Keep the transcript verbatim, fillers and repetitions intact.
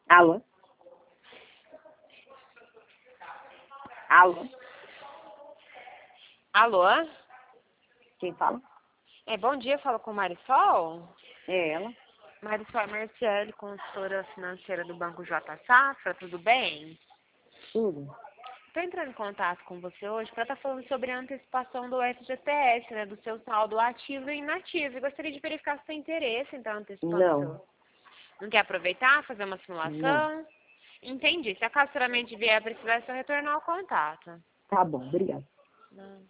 Alô? Alô? Alô? Quem fala? É, bom dia, falo com Marisol. É ela. Marisol Marciele, consultora financeira do Banco J Safra, tudo bem? Tudo. Estou entrando em contato com você hoje para estar falando sobre a antecipação do F G T S, né, do seu saldo ativo e inativo. E gostaria de verificar se tem interesse em estar antecipando o Não. seu. Não quer aproveitar, fazer uma Não. simulação? Entendi. Se a futuramente vier a precisar, é só retornar ao contato. Tá bom, obrigada. Não.